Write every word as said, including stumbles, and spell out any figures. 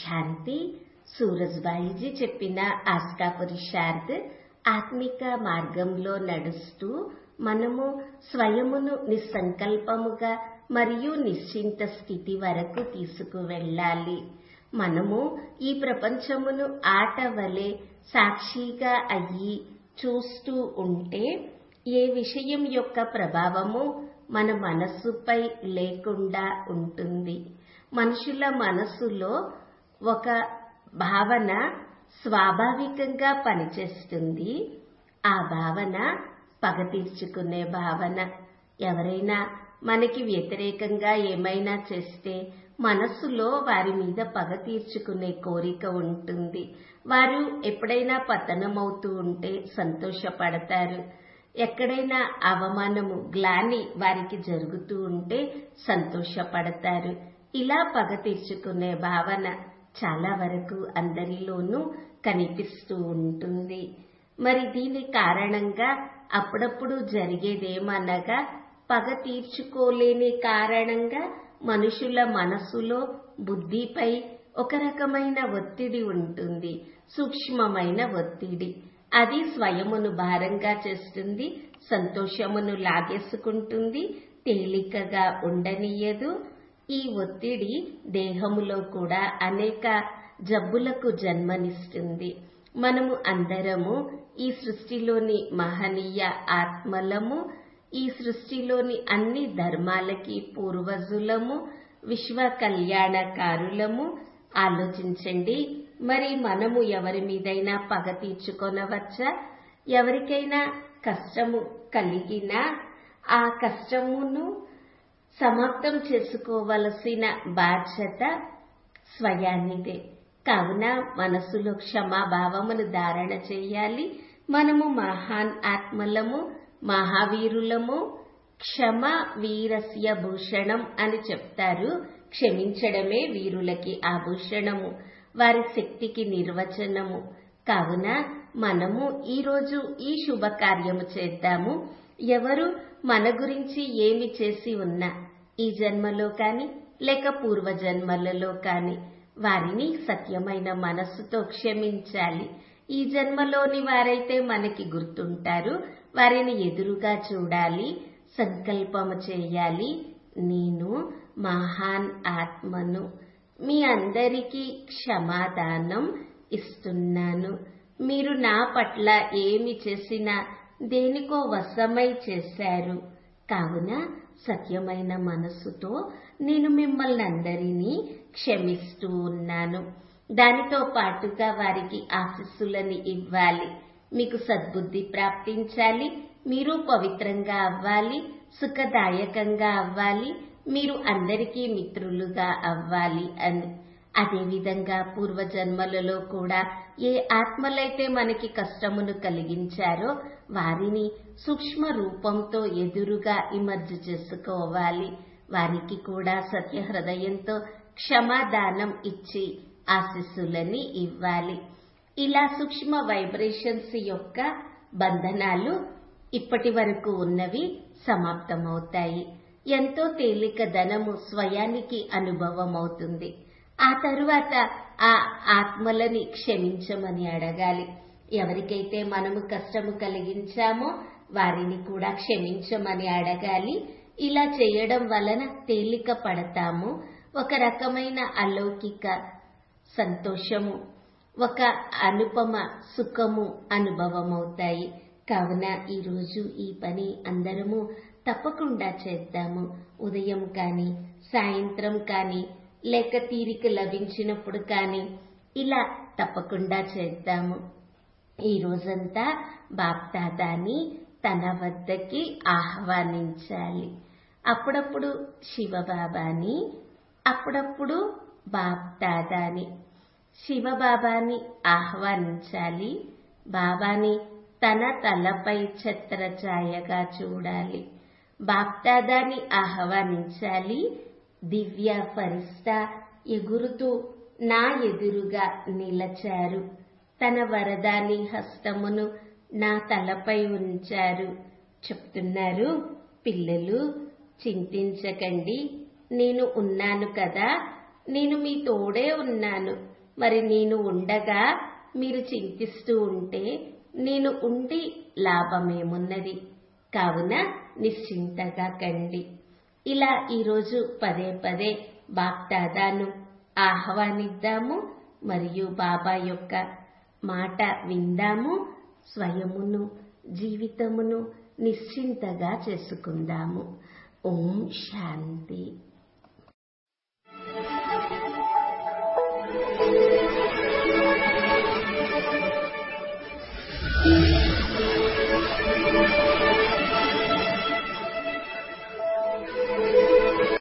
శాంతి సూరజ్బాయిజీ చెప్పిన ఆస్కా పురుషార్థ్ ఆత్మిక మార్గంలో నడుస్తూ మనము స్వయమును నిస్సంకల్పముగా మరియు నిశ్చింత స్థితి వరకు తీసుకువెళ్ళాలి. మనము ఈ ప్రపంచమును ఆట వలె సాక్షిగా అయ్యి చూస్తూ ఉంటే ఏ విషయం యొక్క ప్రభావము మన మనస్సుపై లేకుండా ఉంటుంది. మనుషుల మనస్సులో ఒక భావన స్వాభావికంగా పనిచేస్తుంది. ఆ భావన పగ తీర్చుకునే భావన. ఎవరైనా మనకి వ్యతిరేకంగా ఏమైనా చేస్తే మనస్సులో వారి మీద పగ తీర్చుకునే కోరిక ఉంటుంది. వారు ఎప్పుడైనా పతనమవుతూ ఉంటే సంతోషపడతారు. ఎక్కడైనా అవమానము గ్లాని వారికి జరుగుతూ ఉంటే సంతోషపడతారు. ఇలా పగ తీర్చుకునే భావన చాలా వరకు అందరిలోనూ కనిపిస్తూ ఉంటుంది. మరి దీని కారణంగా అప్పుడప్పుడు జరిగేదేమనగా పగ తీర్చుకోలేని కారణంగా మనుషుల మనసులో బుద్ధిపై ఒక రకమైన ఒత్తిడి ఉంటుంది. సూక్ష్మమైన ఒత్తిడి. అది స్వయమును భారంగా చేస్తుంది. సంతోషమును లాగేసుకుంటుంది. తేలికగా ఉండనీయదు. ఈ ఒత్తిడి దేహములో కూడా అనేక జబ్బులకు జన్మనిస్తుంది. మనము అందరము ఈ సృష్టిలోని మహనీయ ఆత్మలము. ఈ సృష్టిలోని అన్ని ధర్మాలకి పూర్వజులము, విశ్వ కళ్యాణకారులము. ఆలోచించండి, మరి మనము ఎవరి మీదైనా పగ తీర్చుకొనవచ్చా? ఎవరికైనా కష్టము కలిగినా ఆ కష్టమును సమాప్తం చేసుకోవలసిన బాధ్యత స్వయానిదే. కావున మనసులో క్షమాభావమును ధారణ చేయాలి. మనము మహాన్ ఆత్మలము, మహావీరులము. క్షమ వీరస్య భూషణం అని చెప్తారు. క్షమించడమే వీరులకి ఆభూషణము, వారి శక్తికి నిర్వచనము. కావున మనము ఈరోజు ఈ శుభకార్యము చేద్దాము. ఎవరు మన గురించి ఏమి చేసి ఉన్నా ఈ జన్మలో కాని లేక పూర్వజన్మలలో కాని వారిని సత్యమైన మనస్సుతో క్షమించాలి. ఈ జన్మలోని వారైతే మనకి గుర్తుంటారు. వారిని ఎదురుగా చూడాలి. సంకల్పము చేయాలి, నేను మహాన్ ఆత్మను. మీ అందరికీ క్షమాదానం ఇస్తున్నాను. మీరు నా పట్ల ఏమి చేసినా దేనికో వశమై చేశారు. కావున సత్యమైన మనస్సుతో నేను మిమ్మల్ని అందరినీ క్షమిస్తూ ఉన్నాను. దానితో పాటుగా వారికి ఆశీస్సులని ఇవ్వాలి. మీకు సద్బుద్ధి ప్రాప్తించాలి. మీరు పవిత్రంగా అవ్వాలి. సుఖదాయకంగా అవ్వాలి. మీరు అందరికీ మిత్రులుగా అవ్వాలి అని. అదేవిధంగా పూర్వజన్మలలో కూడా ఏ ఆత్మలైతే మనకి కష్టమును కలిగించారో వారిని సూక్ష్మ రూపంతో ఎదురుగా ఇమర్జ్ చేసుకోవాలి. వారికి కూడా సత్య హృదయంతో క్షమాదానం ఇచ్చి ఆశీస్సులని ఇవ్వాలి. ఇలా సూక్ష్మ వైబ్రేషన్స్ యొక్క బంధనాలు ఇప్పటి వరకు ఉన్నవి సమాప్తమవుతాయి. ఎంతో తేలిక ధనము స్వయానికి అనుభవం అవుతుంది. ఆ తరువాత ఆ ఆత్మలని క్షమించమని అడగాలి. ఎవరికైతే మనము కష్టము కలిగించామో వారిని కూడా క్షమించమని అడగాలి. ఇలా చేయడం వలన తేలిక పడతాము. ఒక రకమైన అలౌకిక సంతోషము, ఒక అనుపమ సుఖము అనుభవం అవుతాయి. కావున ఈరోజు ఈ పని అందరము తప్పకుండా చేద్దాము. ఉదయం కానీ సాయంత్రం కానీ లేక తీరిక లభించినప్పుడు కానీ ఇలా తప్పకుండా చేద్దాము. ఈ రోజంతా బాప్దాదాని తన వద్దకి ఆహ్వానించాలి. అప్పుడప్పుడు శివబాబాని, అప్పుడప్పుడు బాప్దాదాని. శివబాబాని ఆహ్వానించాలి. బాబాని తన తలపై ఛత్రఛాయగా చూడాలి. బాప్దాదాని ఆహ్వానించాలి. దివ్య ఫరిస్తా ఎగురుతూ నా ఎదురుగా నిలచారు. తన వరదాని హస్తమును నా తలపై ఉంచారు. చెప్తున్నారు, పిల్లలు చింతించకండి, నేను ఉన్నాను కదా, నేను మీ తోడే ఉన్నాను. మరి నేను ఉండగా మీరు చింతిస్తూ ఉంటే నేను ఉండి లాభమేమున్నది? కావున నిశ్చింతగా కండి. ఇలా ఈరోజు పదే పదే బాప్దాదాను ఆహ్వానిద్దాము మరియు బాబా యొక్క మాట విందాము. స్వయమును జీవితమును నిశ్చింతగా చేసుకుందాము. ఓం శాంతి.